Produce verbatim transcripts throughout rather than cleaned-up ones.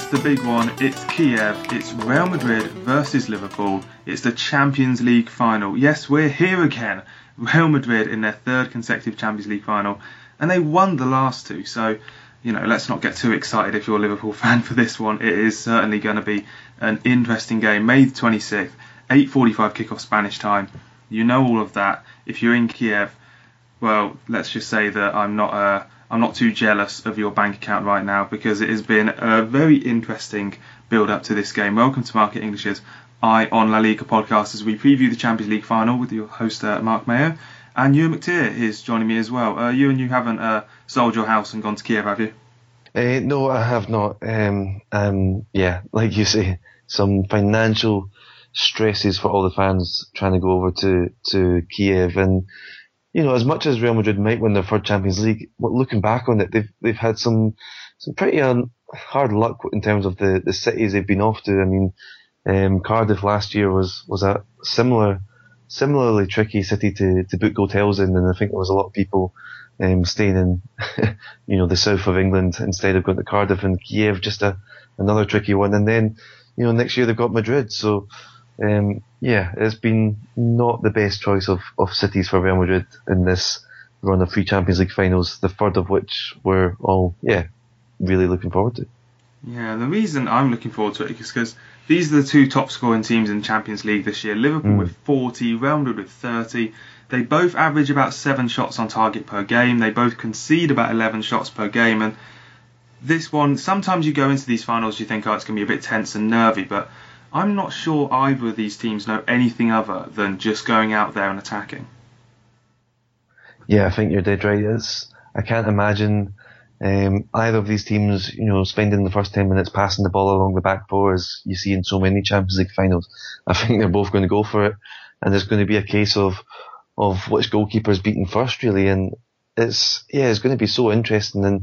the big one. It's Kiev. It's Real Madrid versus Liverpool. It's the Champions League final. Yes, we're here again. Real Madrid in their third consecutive Champions League final. And they won the last two. So, you know, let's not get too excited if you're a Liverpool fan for this one. It is certainly going to be an interesting game. May the twenty-sixth, eight forty-five kickoff Spanish time. You know all of that. If you're in Kiev, well, let's just say that I'm not uh, I'm not too jealous of your bank account right now, because it has been a very interesting build-up to this game. Welcome to Market English's Eye on La Liga podcast as we preview the Champions League final with your host uh, Mark Mayo, and Ewan McTeer is joining me as well. Uh, Ewan, you haven't uh, sold your house and gone to Kiev, have you? Uh, no, I have not. Um, um, yeah, like you say, some financial stresses for all the fans trying to go over to, to Kiev. And, you know, as much as Real Madrid might win their third Champions League, looking back on it, they've they've had some some pretty um, hard luck in terms of the, the cities they've been off to. I mean, um, Cardiff last year was, was a similar, similarly tricky city to, to book hotels in, and I think there was a lot of people um, staying in, you know, the south of England instead of going to Cardiff. And Kiev, just a another tricky one. And then, you know, next year they've got Madrid, so. Um, yeah, it's been not the best choice of, of cities for Real Madrid in this run of three Champions League finals, the third of which we're all, yeah, really looking forward to. Yeah, the reason I'm looking forward to it is because these are the two top scoring teams in the Champions League this year. Liverpool mm. with forty, Real Madrid with thirty. They both average about seven shots on target per game. They both concede about eleven shots per game. And this one, sometimes you go into these finals, you think, oh, it's going to be a bit tense and nervy, but I'm not sure either of these teams know anything other than just going out there and attacking. Yeah, I think you're dead right. It's, I can't imagine um, either of these teams, you know, spending the first ten minutes passing the ball along the back four as you see in so many Champions League finals. I think they're both going to go for it, and there's going to be a case of of which goalkeeper is beaten first, really. And it's yeah, it's going to be so interesting. And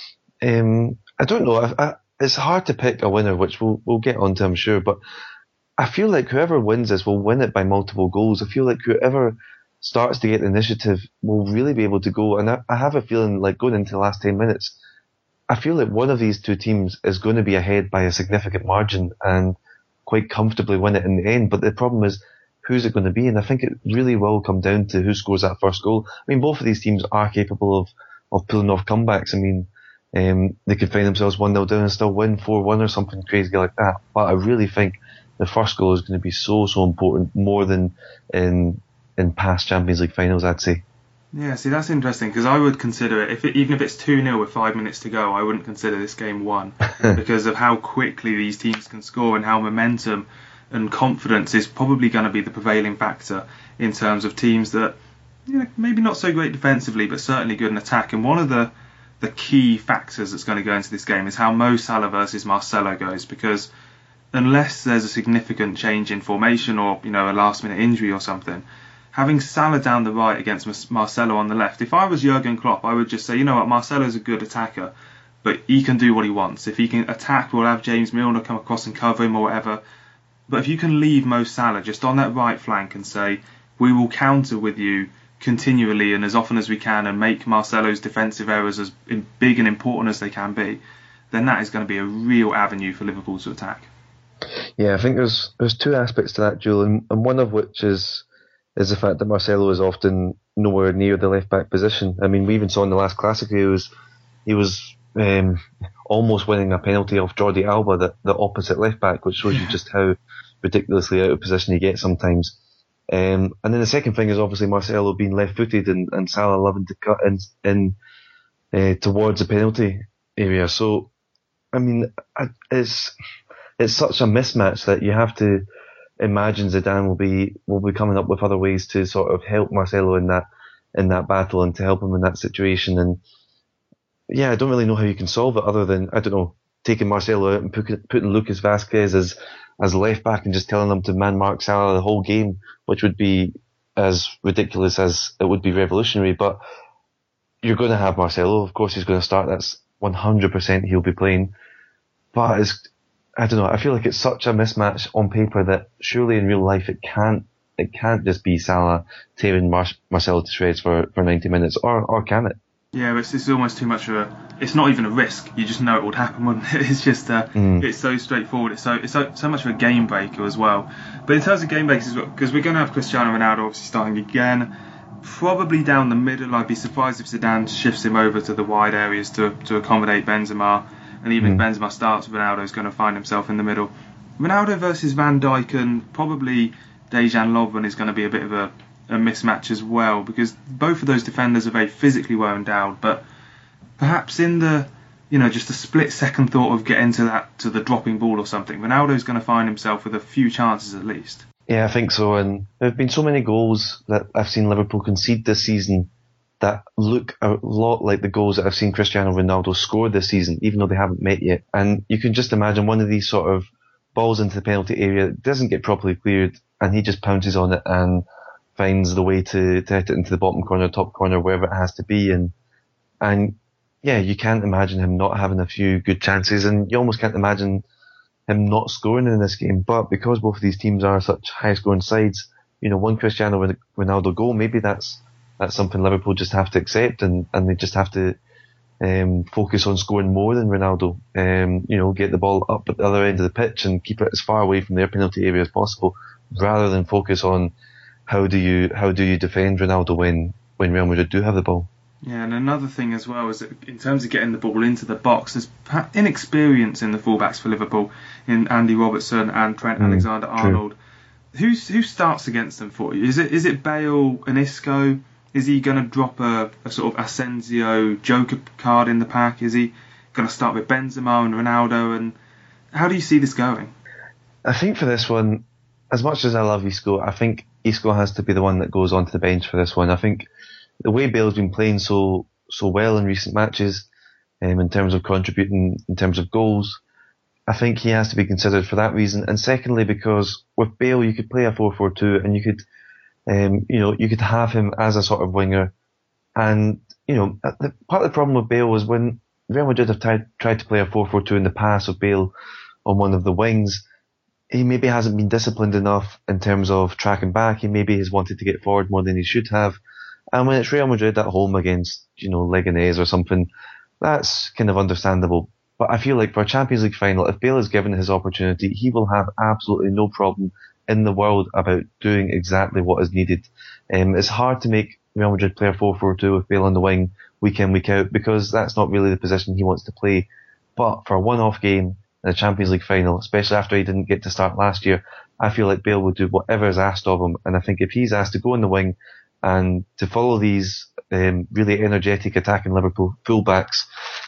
um, I don't know. I, I, It's hard to pick a winner, which we'll we'll get onto, I'm sure. But I feel like whoever wins this will win it by multiple goals. I feel like whoever starts to get the initiative will really be able to go. And I, I have a feeling like going into the last ten minutes, I feel like one of these two teams is going to be ahead by a significant margin and quite comfortably win it in the end. But the problem is, who's it going to be? And I think it really will come down to who scores that first goal. I mean, both of these teams are capable of, of pulling off comebacks. I mean, Um, they could find themselves one nil down and still win four one or something crazy like that. But I really think the first goal is going to be so, so important, more than in in past Champions League finals, I'd say. Yeah, see, that's interesting, because I would consider it, if it, even if it's two nil with five minutes to go, I wouldn't consider this game won, because of how quickly these teams can score and how momentum and confidence is probably going to be the prevailing factor in terms of teams that, you know, maybe not so great defensively, but certainly good in attack. And one of the the key factors that's going to go into this game is how Mo Salah versus Marcelo goes, because unless there's a significant change in formation or, you know, a last minute injury or something, having Salah down the right against Marcelo on the left, if I was Jurgen Klopp, I would just say, you know what, Marcelo's a good attacker, but he can do what he wants. If he can attack, we'll have James Milner come across and cover him or whatever. But if you can leave Mo Salah just on that right flank and say, we will counter with you continually and as often as we can and make Marcelo's defensive errors as big and important as they can be, then that is going to be a real avenue for Liverpool to attack. Yeah, I think there's there's two aspects to that, Joel, and, and one of which is is the fact that Marcelo is often nowhere near the left back position. I mean, we even saw in the last Classic he was he was um, almost winning a penalty off Jordi Alba, the, the opposite left back, which shows you just how ridiculously out of position he gets sometimes. Um, and then the second thing is obviously Marcelo being left-footed and, and Salah loving to cut in, in uh, towards the penalty area. So, I mean, it's it's such a mismatch that you have to imagine Zidane will be will be coming up with other ways to sort of help Marcelo in that in that battle and to help him in that situation. And yeah, I don't really know how you can solve it other than, I don't know, taking Marcelo out and putting, putting Lucas Vazquez as as left back and just telling them to man mark Salah the whole game, which would be as ridiculous as it would be revolutionary. But you're going to have Marcelo, of course he's going to start, that's one hundred percent he'll be playing. But it's, I don't know, I feel like it's such a mismatch on paper that surely in real life it can't it can't just be Salah tearing Mar- Marcelo to shreds for, for ninety minutes, or or can it? Yeah, it's, it's almost too much of a. It's not even a risk. You just know it would happen, wouldn't it? It's just uh, mm. it's so straightforward. It's so it's so, so much of a game breaker as well. But in terms of game breakers, because we're going to have Cristiano Ronaldo obviously starting again, probably down the middle. I'd be surprised if Zidane shifts him over to the wide areas to to accommodate Benzema. And even mm. if Benzema starts, Ronaldo's going to find himself in the middle. Ronaldo versus Van Dijk and probably Dejan Lovren is going to be a bit of a, a mismatch as well, because both of those defenders are very physically well endowed, but perhaps in the, you know, just a split second thought of getting to that, to the dropping ball or something, Ronaldo's going to find himself with a few chances at least. Yeah, I think so, and there have been so many goals that I've seen Liverpool concede this season that look a lot like the goals that I've seen Cristiano Ronaldo score this season, even though they haven't met yet. And you can just imagine one of these sort of balls into the penalty area, doesn't get properly cleared, and he just pounces on it and finds the way to, to hit it into the bottom corner, top corner, wherever it has to be. And and yeah, you can't imagine him not having a few good chances, and you almost can't imagine him not scoring in this game. But because both of these teams are such high-scoring sides, you know, one Cristiano Ronaldo goal, maybe that's that's something Liverpool just have to accept, and, and they just have to um, focus on scoring more than Ronaldo. Um, you know, get the ball up at the other end of the pitch and keep it as far away from their penalty area as possible, rather than focus on how do you how do you defend Ronaldo when, when Real Madrid do have the ball. Yeah, and another thing as well is that in terms of getting the ball into the box, there's inexperience in the fullbacks for Liverpool, in Andy Robertson and Trent mm, Alexander-Arnold. Who's, who starts against them for you? Is it is it Bale and Isco? Is he going to drop a, a sort of Asensio Joker card in the pack? Is he going to start with Benzema and Ronaldo? And how do you see this going? I think for this one, as much as I love Isco, I think Isco has to be the one that goes onto the bench for this one. I think the way Bale's been playing so so well in recent matches, um, in terms of contributing, in terms of goals, I think he has to be considered for that reason. And secondly, because with Bale, you could play a four four two and you could, um, you know, you could have him as a sort of winger. And, you know, the, part of the problem with Bale was when Real Madrid have tried, tried to play a four four two in the past with Bale on one of the wings, he maybe hasn't been disciplined enough in terms of tracking back. He maybe has wanted to get forward more than he should have. And when it's Real Madrid at home against, you know, Leganés or something, that's kind of understandable. But I feel like for a Champions League final, if Bale is given his opportunity, he will have absolutely no problem in the world about doing exactly what is needed. Um, it's hard to make Real Madrid play a four four two with Bale on the wing week in, week out, because that's not really the position he wants to play. But for a one-off game in a Champions League final, especially after he didn't get to start last year, I feel like Bale would do whatever is asked of him. And I think if he's asked to go in the wing and to follow these um, really energetic attacking Liverpool fullbacks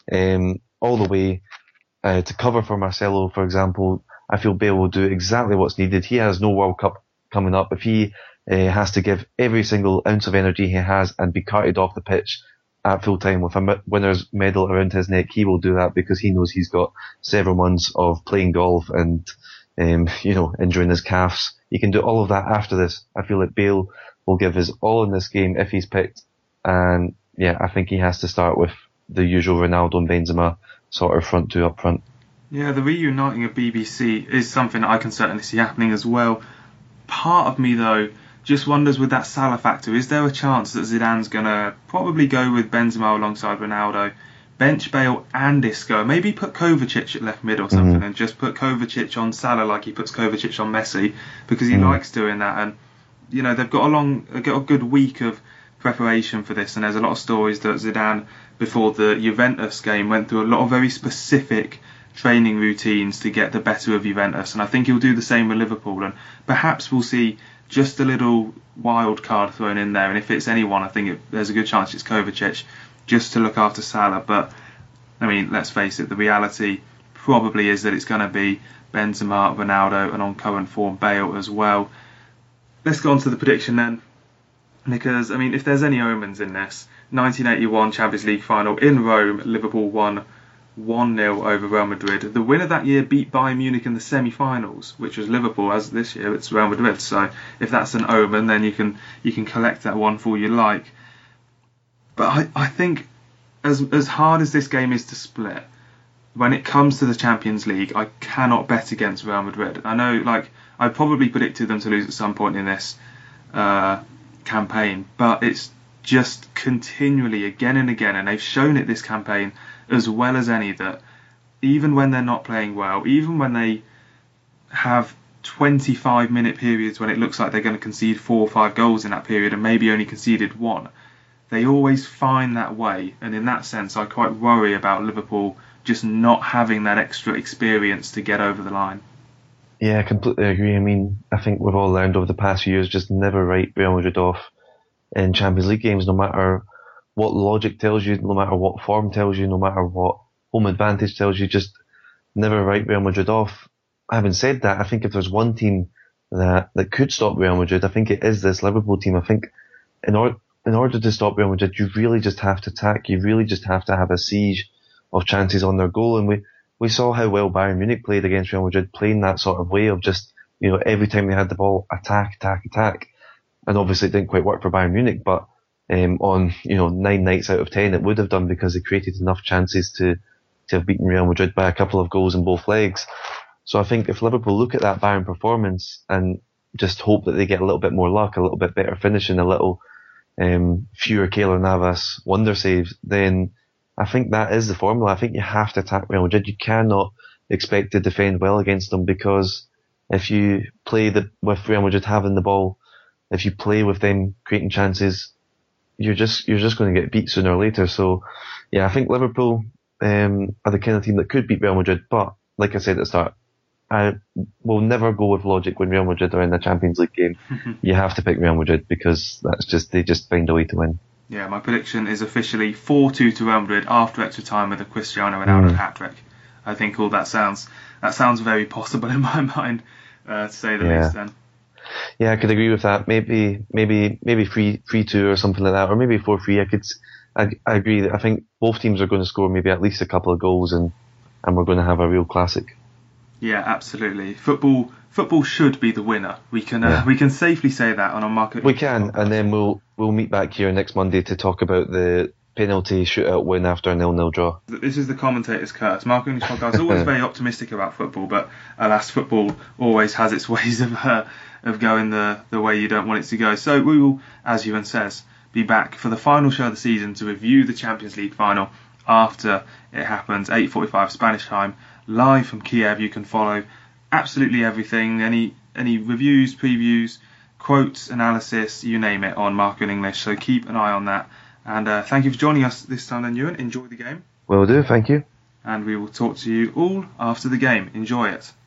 um, all the way uh, to cover for Marcelo, for example, I feel Bale will do exactly what's needed. He has no World Cup coming up. If he uh, has to give every single ounce of energy he has and be carted off the pitch at full time with a winner's medal around his neck, he will do that because he knows he's got several months of playing golf and um, you know, injuring his calves. He can do all of that after this. I feel like Bale will give his all in this game if he's picked. And yeah, I think he has to start with the usual Ronaldo and Benzema sort of front two up front. Yeah, the reuniting of B B C is something that I can certainly see happening as well. Part of me, though, just wonders with that Salah factor, is there a chance that Zidane's going to probably go with Benzema alongside Ronaldo, bench Bale and Isco, maybe put Kovacic at left mid or something, mm-hmm. and just put Kovacic on Salah like he puts Kovacic on Messi, because he mm-hmm. likes doing that. And, you know, they've got a long, got a good week of preparation for this, and there's a lot of stories that Zidane, before the Juventus game, went through a lot of very specific training routines to get the better of Juventus, and I think he'll do the same with Liverpool, and perhaps we'll see just a little wild card thrown in there, and if it's anyone, I think it, there's a good chance it's Kovacic, just to look after Salah. But I mean, let's face it, the reality probably is that it's going to be Benzema, Ronaldo, and on current form Bale as well. Let's go on to the prediction then, because I mean, if there's any omens in this, nineteen eighty-one Champions League final in Rome, Liverpool won one nil over Real Madrid. The winner that year beat Bayern Munich in the semi-finals, which was Liverpool. As this year it's Real Madrid, so if that's an omen, then you can you can collect that one for you like. But I, I think as as hard as this game is to split, when it comes to the Champions League, I cannot bet against Real Madrid. I know, like, I probably predicted them to lose at some point in this uh, campaign, but it's just continually, again and again, and they've shown it this campaign as well as any, that even when they're not playing well, even when they have twenty-five minute periods when it looks like they're going to concede four or five goals in that period and maybe only conceded one, they always find that way. And in that sense, I quite worry about Liverpool just not having that extra experience to get over the line. Yeah, I completely agree. I mean, I think we've all learned over the past few years, just never write Real Madrid off in Champions League games, no matter what logic tells you, no matter what form tells you, no matter what home advantage tells you, just never write Real Madrid off. Having said that, I think if there's one team that, that could stop Real Madrid, I think it is this Liverpool team. I think in, or, in order to stop Real Madrid, you really just have to attack. You really just have to have a siege of chances on their goal. And we, we saw how well Bayern Munich played against Real Madrid, playing that sort of way of just, you know, every time they had the ball, attack, attack, attack. And obviously it didn't quite work for Bayern Munich, but um, on, you know, nine nights out of ten it would have done, because they created enough chances to, to have beaten Real Madrid by a couple of goals in both legs. So I think if Liverpool look at that Bayern performance and just hope that they get a little bit more luck, a little bit better finishing, a little um, fewer Keylor Navas wonder saves, then I think that is the formula. I think you have to attack Real Madrid. You cannot expect to defend well against them, because if you play the, with Real Madrid having the ball, if you play with them creating chances, you're just you're just going to get beat sooner or later. So, yeah, I think Liverpool um, are the kind of team that could beat Real Madrid. But like I said at the start, I will never go with logic when Real Madrid are in a Champions League game. You have to pick Real Madrid, because that's just they just find a way to win. Yeah, my prediction is officially four two to Real Madrid after extra time with a Cristiano Ronaldo mm. hat-trick. I think all that sounds that sounds very possible in my mind, uh, to say the yeah. least. Then. Yeah, I could agree with that. Maybe, maybe, maybe three, three, two or something like that, or maybe four, three. I could, I, I agree that I think both teams are going to score maybe at least a couple of goals, and, and we're going to have a real classic. Yeah, absolutely. Football, football should be the winner. We can, uh, yeah. we can safely say that on our market. We can, and then we'll, we'll meet back here next Monday to talk about the penalty shootout win after a nil-nil draw. This is the commentator's curse. Mark English podcast is always very optimistic about football, but alas, football always has its ways of uh, of going the, the way you don't want it to go. So we will, as Ewan says, be back for the final show of the season to review the Champions League final after it happens, eight forty-five Spanish time, live from Kiev. You can follow absolutely everything, any any reviews, previews, quotes, analysis, you name it, on Mark in English. So keep an eye on that. And uh, thank you for joining us this time then, Ewan. Enjoy the game. Will do, thank you. And we will talk to you all after the game. Enjoy it.